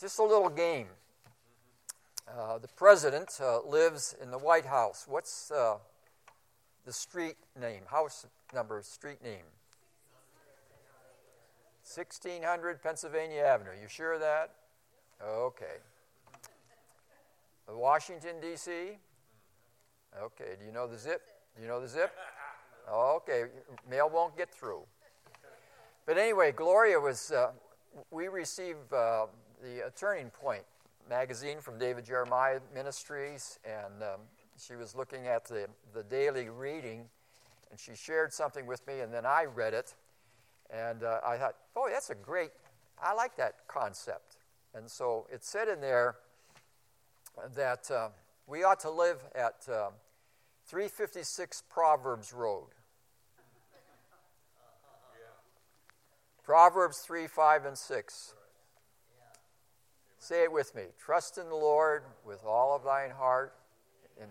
just a little game. The president lives in the White House. What's the street name? House number, street name? 1600 Pennsylvania Avenue. You sure of that? Okay. Washington, D.C.? Okay. Do you know the zip? Do you know the zip? Okay. Mail won't get through. But anyway, Gloria was, we received the Turning Point magazine from David Jeremiah Ministries, and she was looking at the daily reading, and she shared something with me, and then I read it, and I thought, oh, that's a great, I like that concept. And so it said in there that we ought to live at 356 Proverbs Road. Proverbs 3, 5, and 6. Say it with me. Trust in the Lord with all of thine heart. In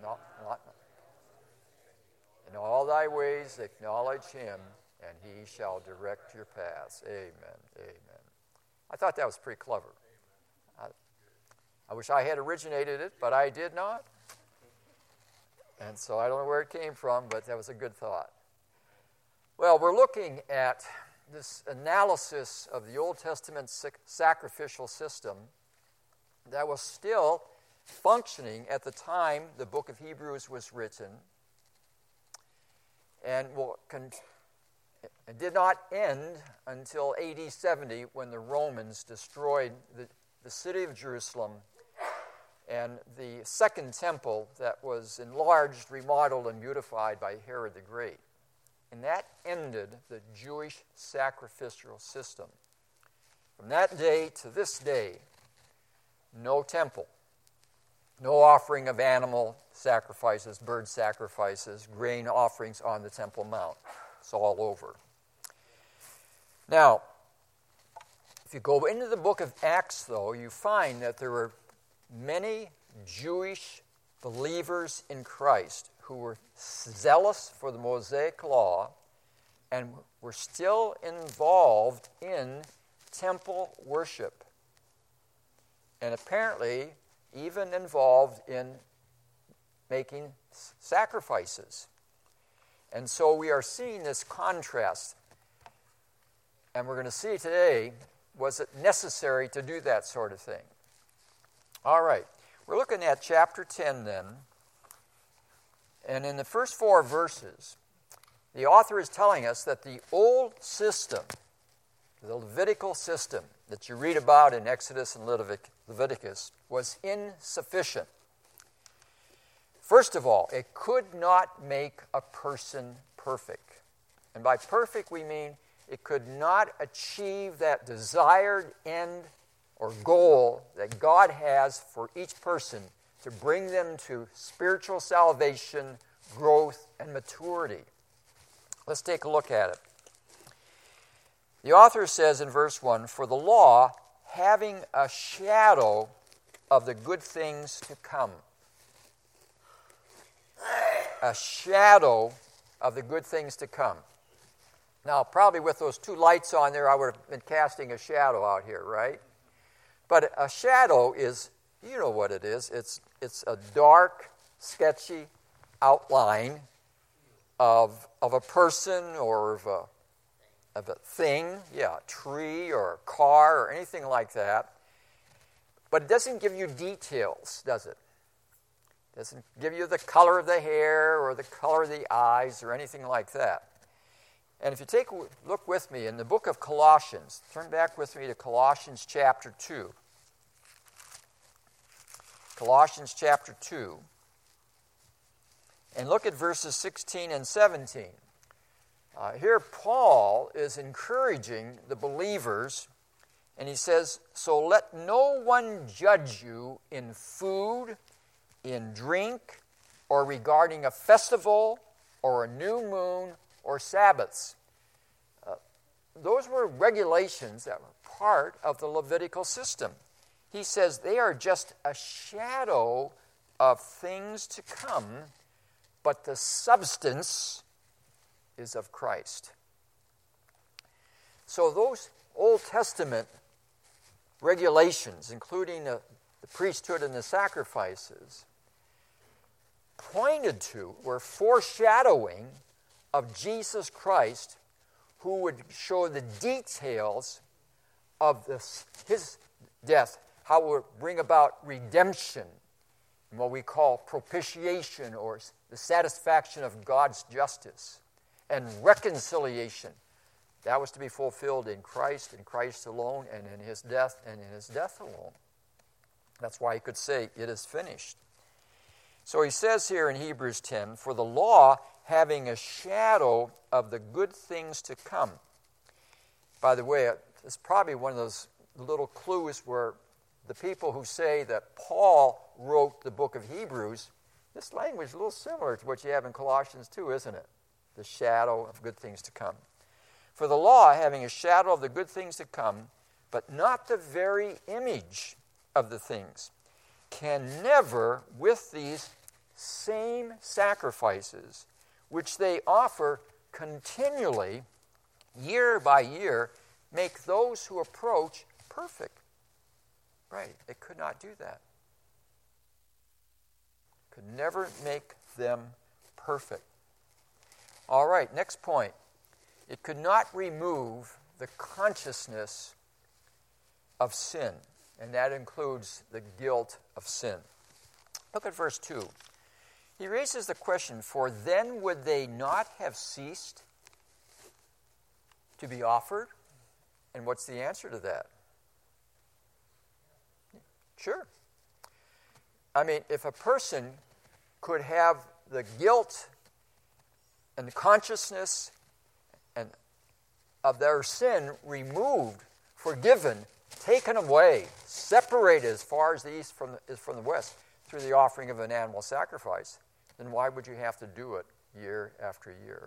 all thy ways acknowledge him, and he shall direct your paths. Amen. Amen. I thought that was pretty clever. I wish I had originated it, but I did not. And so I don't know where it came from, but that was a good thought. Well, we're looking at this analysis of the Old Testament sacrificial system that was still functioning at the time the book of Hebrews was written, and it did not end until AD 70 when the Romans destroyed the city of Jerusalem and the second temple that was enlarged, remodeled, and beautified by Herod the Great. And that ended the Jewish sacrificial system. From that day to this day, no temple, no offering of animal sacrifices, bird sacrifices, grain offerings on the Temple Mount. It's all over. Now, if you go into the book of Acts, though, you find that there were many Jewish believers in Christ who were zealous for the Mosaic law and were still involved in temple worship, and apparently even involved in making sacrifices. And so we are seeing this contrast, and we're going to see today, was it necessary to do that sort of thing? All right, we're looking at chapter 10 then. And in the first 4 verses, the author is telling us that the old system, the Levitical system that you read about in Exodus and Leviticus, was insufficient. First of all, it could not make a person perfect. And by perfect, we mean it could not achieve that desired end or goal that God has for each person to bring them to spiritual salvation, growth, and maturity. Let's take a look at it. The author says in verse 1, "For the law, having a shadow of the good things to come." A shadow of the good things to come. Now, probably with those 2 lights on there, I would have been casting a shadow out here, right? But a shadow is, you know what it is. It's a dark, sketchy outline of a person or of a thing, a tree or a car or anything like that. But it doesn't give you details, does it? It doesn't give you the color of the hair or the color of the eyes or anything like that. And if you take a look with me in the book of Colossians, turn back with me to Colossians chapter 2. Colossians chapter 2. And look at verses 16 and 17. Here Paul is encouraging the believers, and he says, "So let no one judge you in food, in drink, or regarding a festival, or a new moon, or Sabbaths." Those were regulations that were part of the Levitical system. He says they are just a shadow of things to come, but the substance is of Christ. So those Old Testament regulations, including the priesthood and the sacrifices, pointed to, were foreshadowing of Jesus Christ, who would show the details of his death, how it would bring about redemption, and what we call propitiation, or the satisfaction of God's justice, and reconciliation. That was to be fulfilled in Christ alone, and in his death, and in his death alone. That's why he could say, "It is finished." So he says here in Hebrews 10, "For the law, having a shadow of the good things to come." By the way, it's probably one of those little clues where the people who say that Paul wrote the book of Hebrews, this language is a little similar to what you have in Colossians 2, isn't it? The shadow of good things to come. "For the law, having a shadow of the good things to come, but not the very image of the things, can never, with these same sacrifices, which they offer continually, year by year, make those who approach perfect." Right, it could not do that. Could never make them perfect. All right, next point. It could not remove the consciousness of sin, and that includes the guilt of sin. Look at verse 2. He raises the question, "For then would they not have ceased to be offered?" And what's the answer to that? Sure. I mean, if a person could have the guilt and the consciousness and of their sin removed, forgiven, taken away, separated as far as the east is from the west through the offering of an animal sacrifice, then why would you have to do it year after year?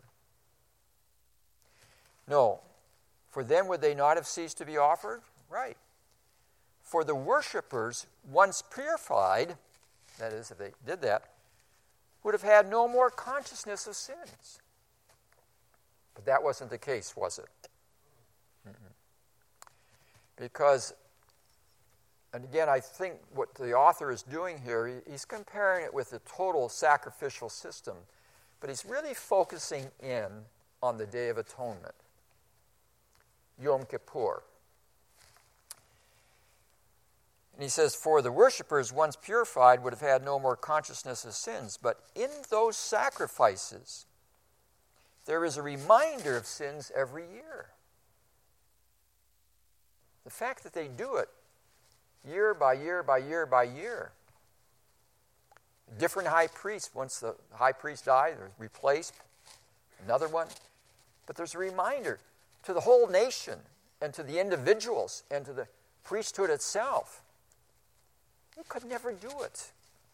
No. For then would they not have ceased to be offered? Right. For the worshipers, once purified, that is, if they did that, would have had no more consciousness of sins. But that wasn't the case, was it? Mm-mm. Because, and again, I think what the author is doing here, he's comparing it with the total sacrificial system, but he's really focusing in on the Day of Atonement, Yom Kippur. And he says, "For the worshipers, once purified, would have had no more consciousness of sins. But in those sacrifices, there is a reminder of sins every year." The fact that they do it year by year by year by year. Different high priests. Once the high priest died, they're replaced. Another one. But there's a reminder to the whole nation and to the individuals and to the priesthood itself. They could never do it.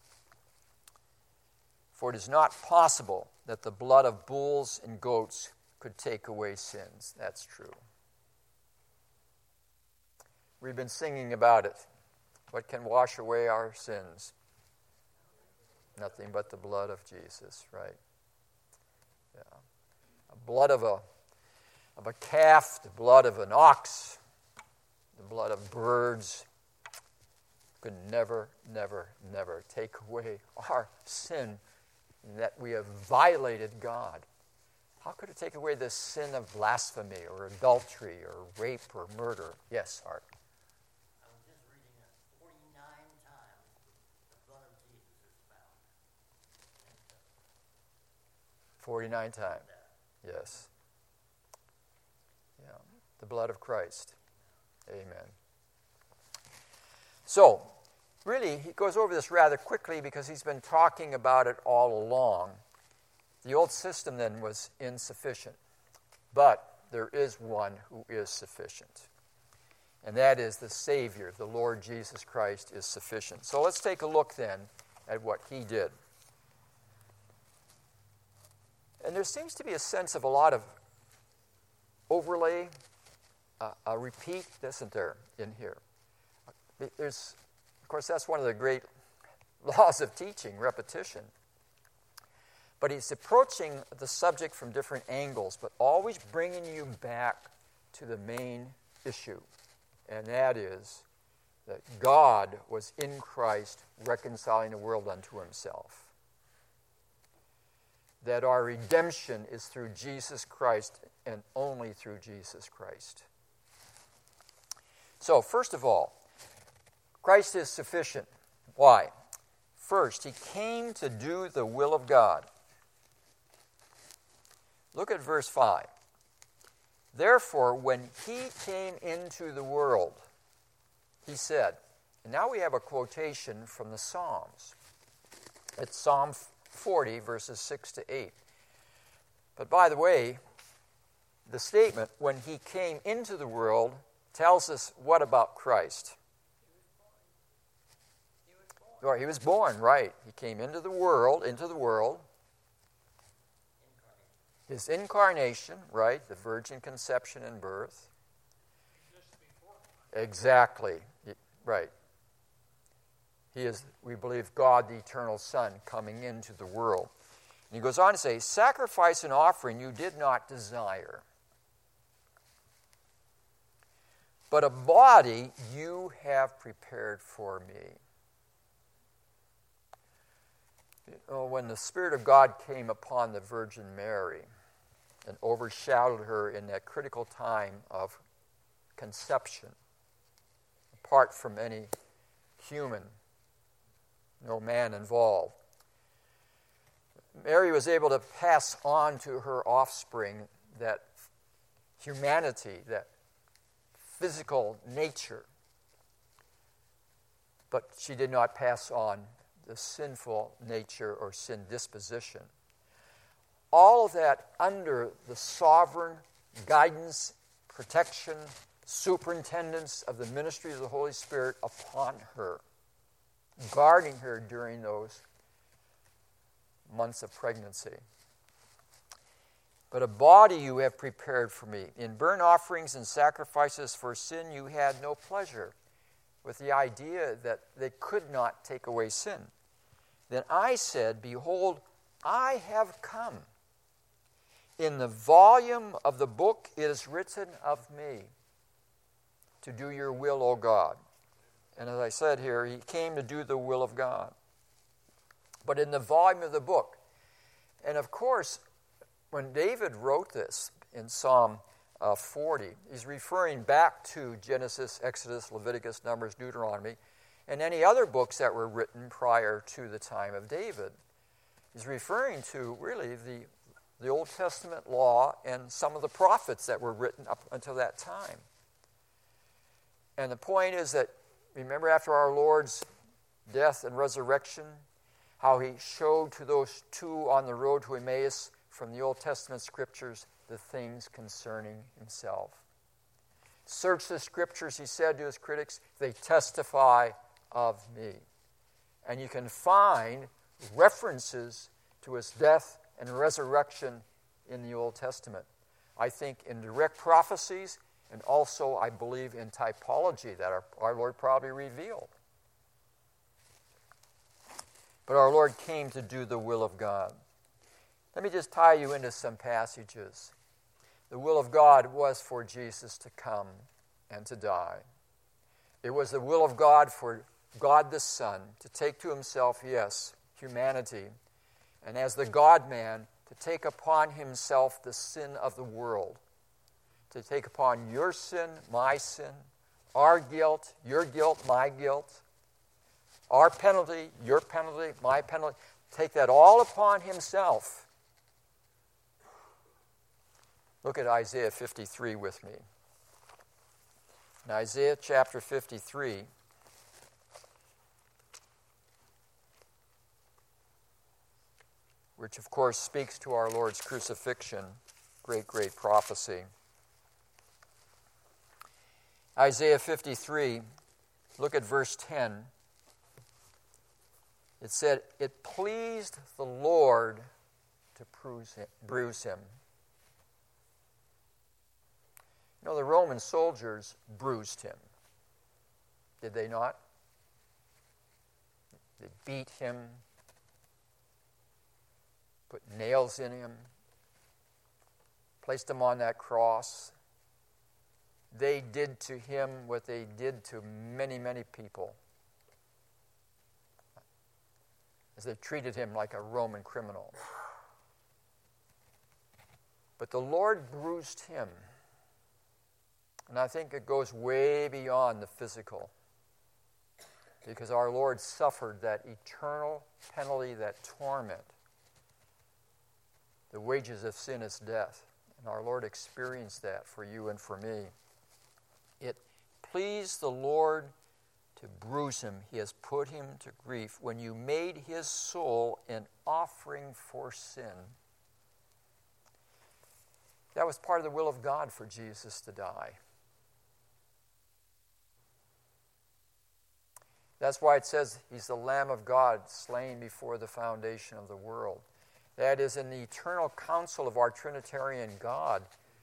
"For it is not possible that the blood of bulls and goats could take away sins." That's true. We've been singing about it. What can wash away our sins? Nothing but the blood of Jesus, right? Yeah. The blood of a calf, the blood of an ox, the blood of birds could never, never, never take away our sin that we have violated God. How could it take away the sin of blasphemy or adultery or rape or murder? Yes, Art. I was just reading it. 49 times the blood of Jesus is found. 49 times. Yes. Yeah. The blood of Christ. Amen. So, really, he goes over this rather quickly because he's been talking about it all along. The old system then was insufficient. But there is one who is sufficient. And that is the Savior, the Lord Jesus Christ is sufficient. So let's take a look then at what he did. And there seems to be a sense of a lot of overlay, a repeat, isn't there, in here? There's, of course, that's one of the great laws of teaching, repetition. But he's approaching the subject from different angles, but always bringing you back to the main issue, and that is that God was in Christ reconciling the world unto himself. That our redemption is through Jesus Christ and only through Jesus Christ. So, first of all, Christ is sufficient. Why? First, he came to do the will of God. Look at verse 5. Therefore, when he came into the world, he said, and now we have a quotation from the Psalms. It's Psalm 40, verses 6 to 8. But by the way, the statement, when he came into the world, tells us what about Christ? He was born, right. He came into the world. His incarnation, right, the virgin conception and birth. Exactly, right. He is, we believe, God, the eternal Son, coming into the world. And he goes on to say, sacrifice and offering you did not desire, but a body you have prepared for me. When the Spirit of God came upon the Virgin Mary and overshadowed her in that critical time of conception, apart from any human, no man involved, Mary was able to pass on to her offspring that humanity, that physical nature, but she did not pass on the sinful nature or sin disposition. All of that under the sovereign guidance, protection, superintendence of the ministry of the Holy Spirit upon her, guarding her during those months of pregnancy. But a body you have prepared for me. In burnt offerings and sacrifices for sin you had no pleasure, with the idea that they could not take away sin. Then I said, behold, I have come. In the volume of the book it is written of me, to do your will, O God. And as I said here, he came to do the will of God. But in the volume of the book. And of course, when David wrote this in Psalm 40, he's referring back to Genesis, Exodus, Leviticus, Numbers, Deuteronomy, and any other books that were written prior to the time of David. He's referring to, really, the Old Testament law and some of the prophets that were written up until that time. And the point is that, remember after our Lord's death and resurrection, how he showed to those two on the road to Emmaus from the Old Testament scriptures the things concerning himself. Search the scriptures, he said to his critics, they testify of me. And you can find references to his death and resurrection in the Old Testament. I think in direct prophecies, and also I believe in typology that our Lord probably revealed. But our Lord came to do the will of God. Let me just tie you into some passages. The will of God was for Jesus to come and to die. It was the will of God for God the Son to take to himself, yes, humanity, and as the God-man, to take upon himself the sin of the world, to take upon your sin, my sin, our guilt, your guilt, my guilt, our penalty, your penalty, my penalty, take that all upon himself. Look at Isaiah 53 with me. In Isaiah chapter 53, which of course speaks to our Lord's crucifixion, great, great prophecy. Isaiah 53, look at verse 10. It said, it pleased the Lord to bruise him. You know, the Roman soldiers bruised him. Did they not? They beat him, put nails in him, placed him on that cross, they did to him what they did to many, many people, as they treated him like a Roman criminal. But the Lord bruised him. And I think it goes way beyond the physical, because our Lord suffered that eternal penalty, that torment. The wages of sin is death. And our Lord experienced that for you and for me. It pleased the Lord to bruise him. He has put him to grief when you made his soul an offering for sin. That was part of the will of God for Jesus to die. That's why it says he's the Lamb of God slain before the foundation of the world. That is, in the eternal counsel of our Trinitarian God,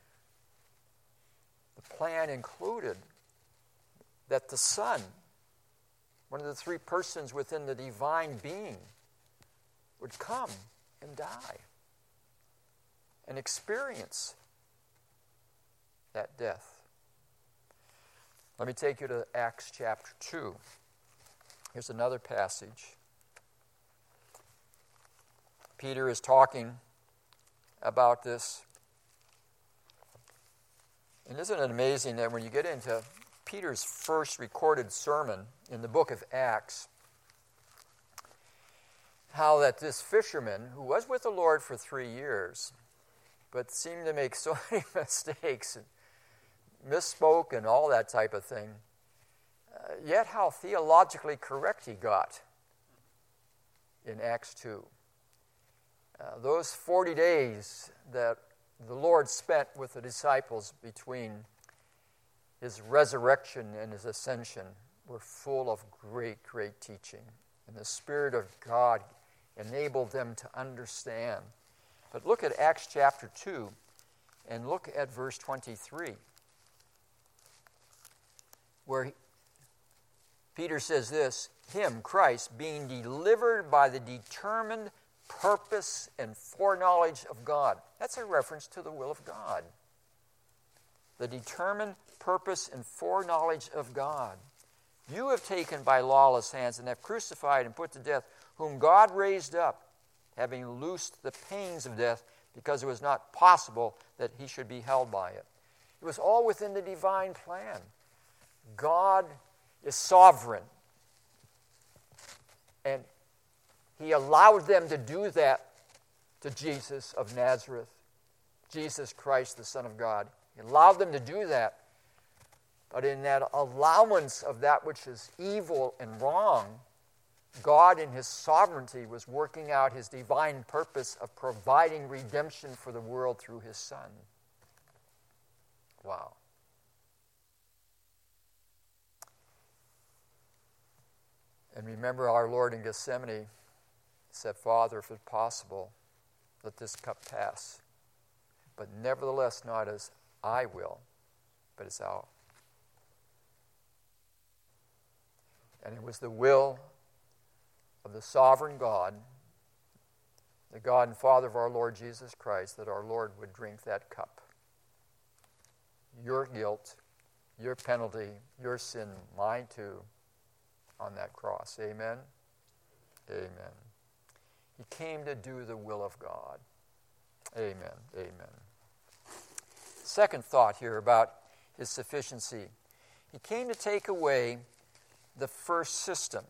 the plan included that the Son, one of the three persons within the divine being, would come and die and experience that death. Let me take you to Acts chapter 2. Here's another passage. Peter is talking about this. And isn't it amazing that when you get into Peter's first recorded sermon in the book of Acts, how that this fisherman, who was with the Lord for 3 years, but seemed to make so many mistakes and misspoke and all that type of thing, yet how theologically correct he got in Acts 2. Those 40 days that the Lord spent with the disciples between his resurrection and his ascension were full of great, great teaching. And the Spirit of God enabled them to understand. But look at Acts chapter 2 and look at verse 23, where Peter says this, him, Christ, being delivered by the determined purpose and foreknowledge of God. That's a reference to the will of God. The determined purpose and foreknowledge of God. You have taken by lawless hands and have crucified and put to death, whom God raised up, having loosed the pains of death, because it was not possible that he should be held by it. It was all within the divine plan. God is sovereign. And he allowed them to do that to Jesus of Nazareth, Jesus Christ, the Son of God. He allowed them to do that. But in that allowance of that which is evil and wrong, God in his sovereignty was working out his divine purpose of providing redemption for the world through his Son. Wow. And remember our Lord in Gethsemane said, Father, if it's possible, let this cup pass. But nevertheless, not as I will, but as thou. And it was the will of the sovereign God, the God and Father of our Lord Jesus Christ, that our Lord would drink that cup. Your guilt, your penalty, your sin, mine too, on that cross. Amen? Amen. He came to do the will of God. Amen. Amen. Second thought here about his sufficiency. He came to take away the first system.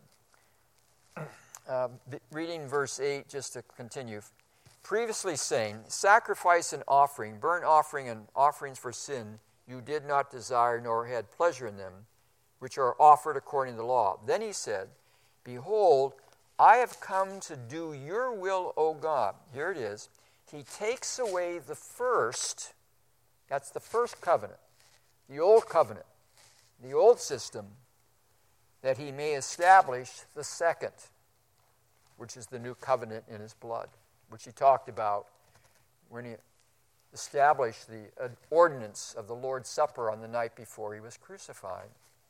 Reading verse 8 just to continue. Previously saying, sacrifice and offering, burnt offering and offerings for sin, you did not desire nor had pleasure in them, which are offered according to the law. Then he said, behold, I have come to do your will, O God. Here it is. He takes away the first, that's the first covenant, the old covenant, the old system, that he may establish the second, which is the new covenant in his blood, which he talked about when he established the ordinance of the Lord's Supper on the night before he was crucified.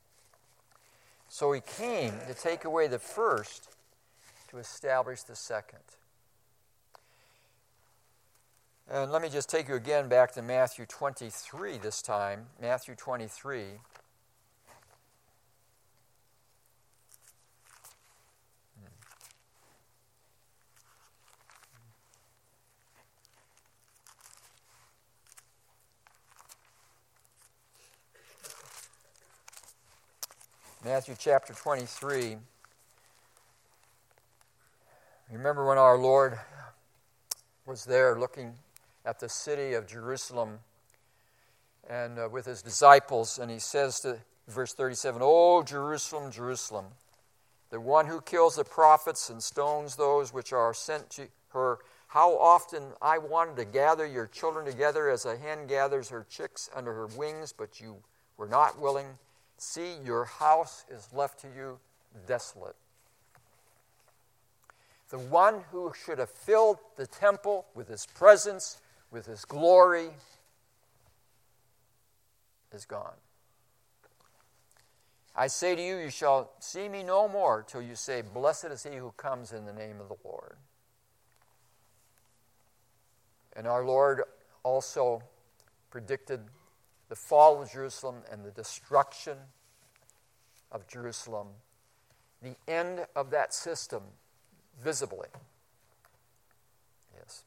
So he came to take away the first to establish the second. And let me just take you again back to Matthew 23 this time. Matthew 23. Matthew chapter 23. Remember when our Lord was there looking at the city of Jerusalem and with his disciples, and he says to verse 37, "O Jerusalem, Jerusalem, the one who kills the prophets and stones those which are sent to her, how often I wanted to gather your children together as a hen gathers her chicks under her wings, but you were not willing. See, your house is left to you desolate." The one who should have filled the temple with his presence, with his glory, is gone. I say to you, you shall see me no more till you say, "Blessed is he who comes in the name of the Lord." And our Lord also predicted the fall of Jerusalem and the destruction of Jerusalem, the end of that system visibly. Yes.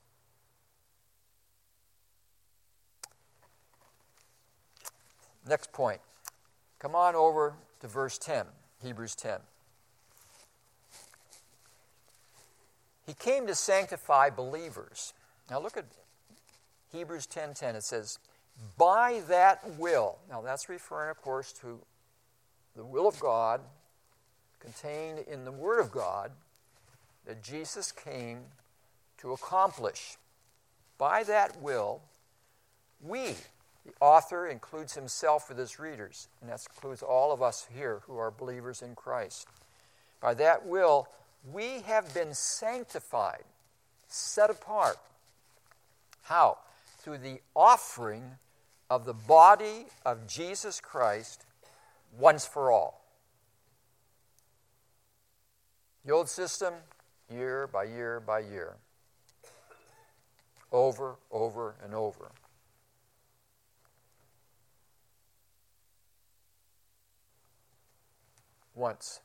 Next point. Come on over to verse 10, Hebrews 10. He came to sanctify believers. Now look at Hebrews 10:10. It says, "By that will." Now that's referring, of course, to the will of God contained in the Word of God that Jesus came to accomplish. By that will, we, the author includes himself with his readers, and that includes all of us here who are believers in Christ. By that will, we have been sanctified, set apart. How? Through the offering of the body of Jesus Christ once for all. The old system, year by year by year. Over, and over. Once.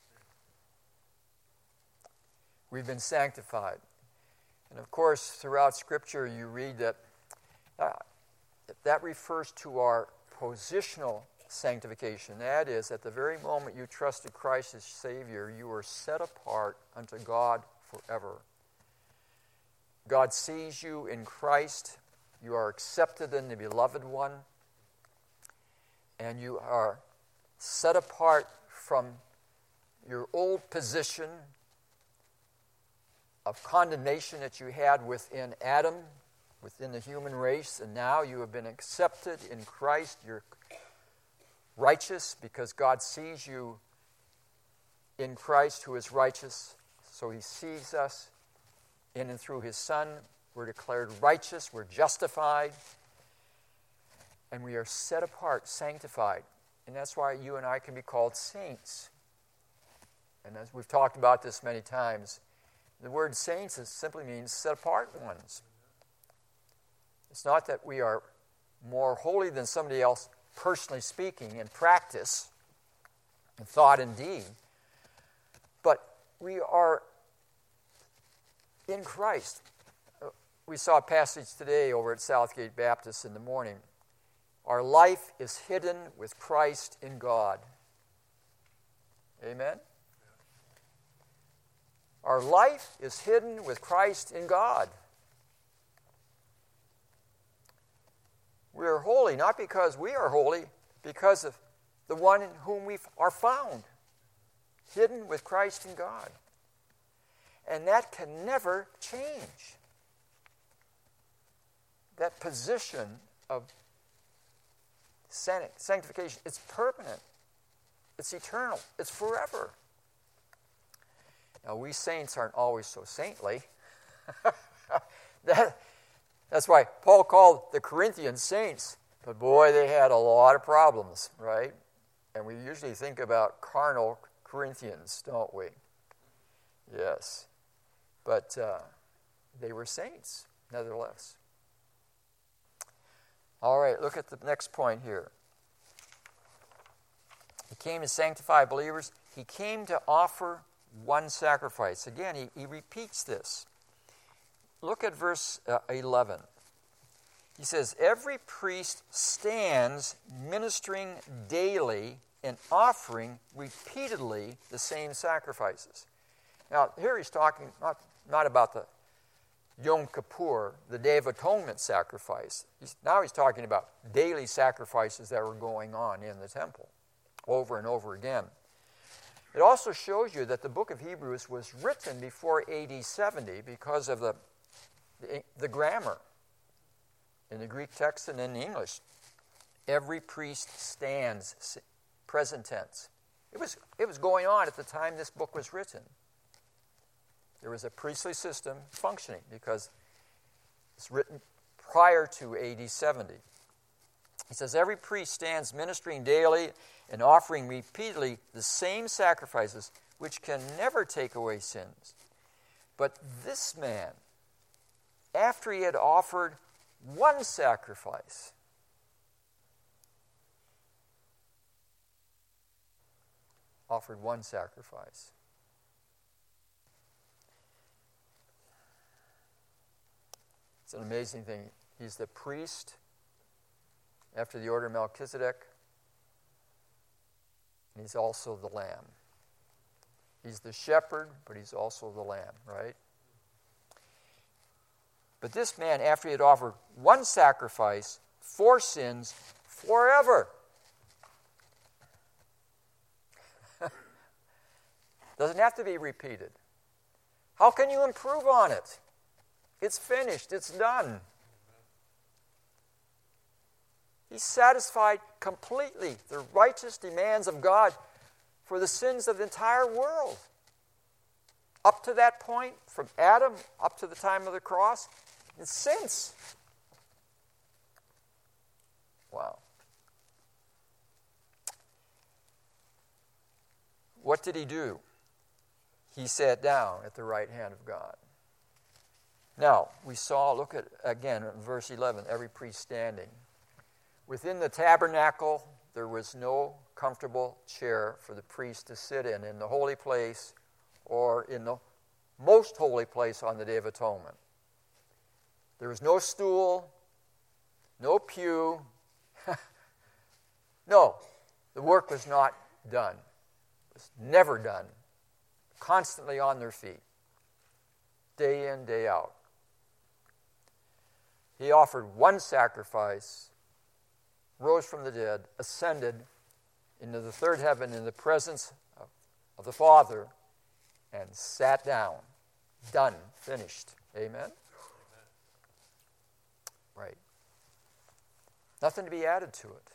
We've been sanctified. And of course, throughout Scripture, you read that that refers to our positional sanctification. That is, at the very moment you trusted Christ as Savior, you were set apart unto God forever. God sees you in Christ. You are accepted in the Beloved One. And you are set apart from your old position of condemnation that you had within Adam, within the human race, and now you have been accepted in Christ. You're righteous because God sees you in Christ who is righteous. So he sees us in and through his Son. We're declared righteous. We're justified. And we are set apart, sanctified. And that's why you and I can be called saints. And as we've talked about this many times, the word saints simply means set apart ones. It's not that we are more holy than somebody else, personally speaking, in practice, in thought and deed, but we are in Christ. We saw a passage today over at Southgate Baptist in the morning. Our life is hidden with Christ in God. Amen? Our life is hidden with Christ in God. We are holy, not because we are holy, because of the one in whom we are found, hidden with Christ in God. And that can never change. That position of sanctification, it's permanent, it's eternal, it's forever. Now, we saints aren't always so saintly. That's why Paul called the Corinthian saints. But boy, they had a lot of problems, right? And we usually think about carnal Corinthians, don't we? Yes. But they were saints, nevertheless. All right, look at the next point here. He came to sanctify believers. He came to offer one sacrifice. Again, he repeats this. Look at verse 11. He says, every priest stands ministering daily and offering repeatedly the same sacrifices. Now, here he's talking not about the Yom Kippur, the Day of Atonement sacrifice. Now he's talking about daily sacrifices that were going on in the temple over and over again. It also shows you that the book of Hebrews was written before AD 70 because of the grammar in the Greek text and in the English. Every priest stands, present tense. It was going on at the time this book was written. There was a priestly system functioning because it's written prior to AD 70. He says, every priest stands ministering daily and offering repeatedly the same sacrifices which can never take away sins. But this man, after he had offered one sacrifice, It's an amazing thing. He's the priest after the order of Melchizedek, and he's also the lamb. He's the shepherd, but he's also the lamb, right? But this man, after he had offered one sacrifice for sins forever. Doesn't have to be repeated. How can you improve on it? It's finished. It's done. He satisfied completely the righteous demands of God for the sins of the entire world. Up to that point, from Adam up to the time of the cross, and since. Wow. What did he do? He sat down at the right hand of God. Now, we saw, look at, again, verse 11, every priest standing. Within the tabernacle, there was no comfortable chair for the priest to sit in the holy place or in the most holy place on the Day of Atonement. There was no stool, no pew. No, the work was not done. It was never done. Constantly on their feet, day in, day out. He offered one sacrifice, rose from the dead, ascended into the third heaven in the presence of the Father, and sat down. Done. Finished. Amen? Right. Nothing to be added to it.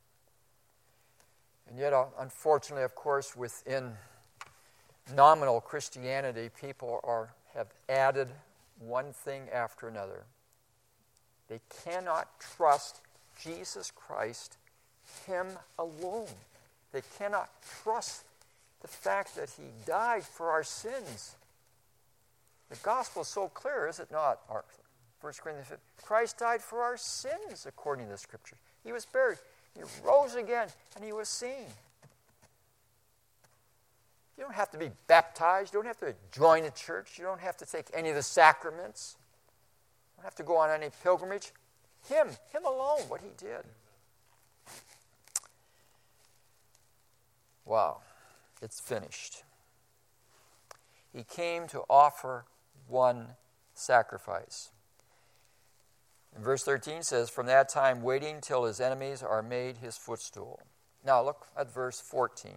And yet, unfortunately, of course, within nominal Christianity, people have added one thing after another. They cannot trust Jesus Christ, Him alone. They cannot trust the fact that He died for our sins. The gospel is so clear, is it not? 1 Corinthians 15. Christ died for our sins, according to the Scripture. He was buried. He rose again, and He was seen. You don't have to be baptized. You don't have to join a church. You don't have to take any of the sacraments. You don't have to go on any pilgrimage. Him alone, what He did. Wow, it's finished. He came to offer one sacrifice. And verse 13 says, from that time waiting till His enemies are made His footstool. Now look at verse 14.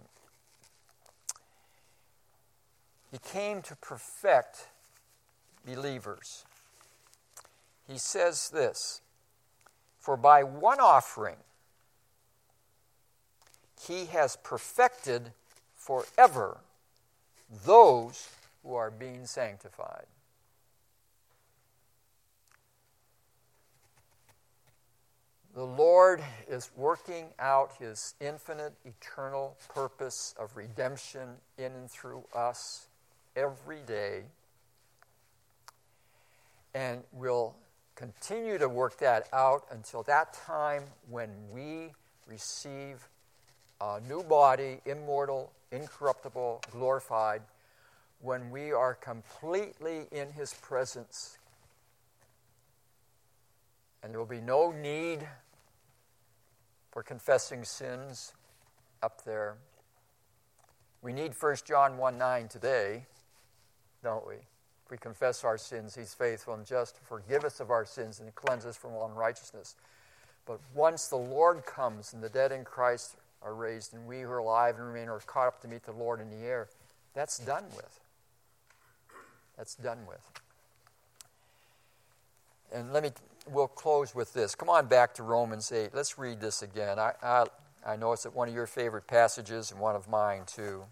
He came to perfect believers. He says this, for by one offering He has perfected forever those who are being sanctified. The Lord is working out His infinite, eternal purpose of redemption in and through us every day, and will continue to work that out until that time when we receive a new body, immortal, incorruptible, glorified, when we are completely in His presence. And there will be no need for confessing sins up there. We need 1 John 1:9 today, don't we? If we confess our sins, He's faithful and just to forgive us of our sins and to cleanse us from all unrighteousness. But once the Lord comes and the dead in Christ are raised and we who are alive and remain are caught up to meet the Lord in the air, that's done with. That's done with. And we'll close with this. Come on back to Romans 8. Let's read this again. I know it's one of your favorite passages and one of mine too.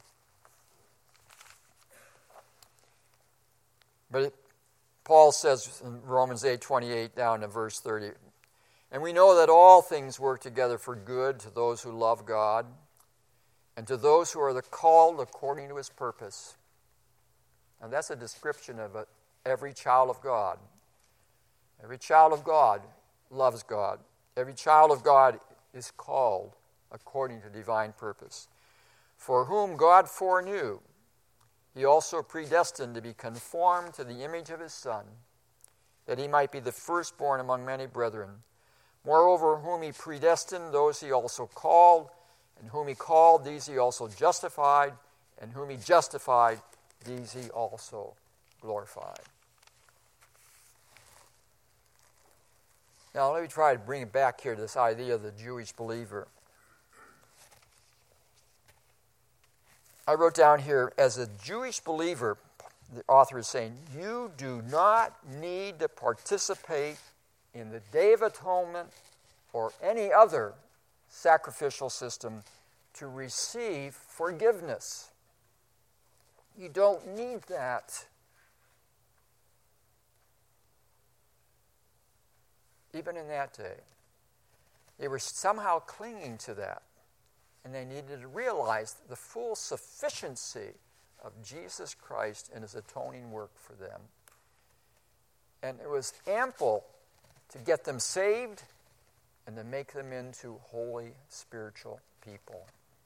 But Paul says in Romans 8:28 down to verse 30, and we know that all things work together for good to those who love God and to those who are the called according to His purpose. And that's a description of every child of God. Every child of God loves God. Every child of God is called according to divine purpose. For whom God foreknew, He also predestined to be conformed to the image of His Son, that He might be the firstborn among many brethren. Moreover, whom He predestined, those He also called, and whom He called, these He also justified, and whom He justified, these He also glorified. Now, let me try to bring it back here to this idea of the Jewish believer. I wrote down here, as a Jewish believer, the author is saying, you do not need to participate in the Day of Atonement or any other sacrificial system to receive forgiveness. You don't need that. Even in that day, they were somehow clinging to that. And they needed to realize the full sufficiency of Jesus Christ and His atoning work for them. And it was ample to get them saved and to make them into holy spiritual people.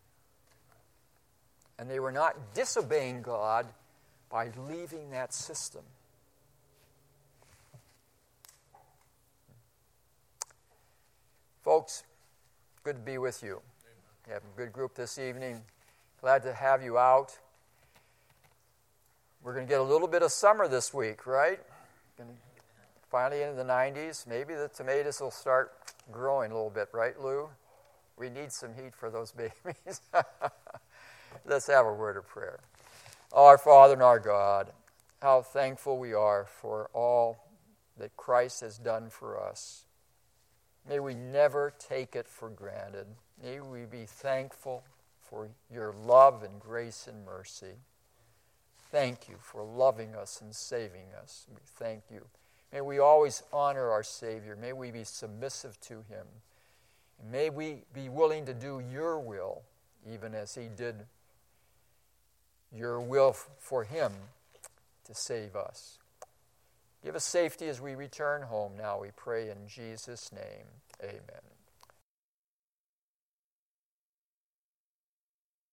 And they were not disobeying God by leaving that system. Folks, good to be with you. You have a good group this evening. Glad to have you out. We're going to get a little bit of summer this week, right? Finally into the 90s. Maybe the tomatoes will start growing a little bit, right, Lou? We need some heat for those babies. Let's have a word of prayer. Our Father and our God, how thankful we are for all that Christ has done for us. May we never take it for granted. May we be thankful for your love and grace and mercy. Thank you for loving us and saving us. We thank you. May we always honor our Savior. May we be submissive to Him. And may we be willing to do your will, even as He did your will for Him to save us. Give us safety as we return home now, we pray in Jesus' name. Amen.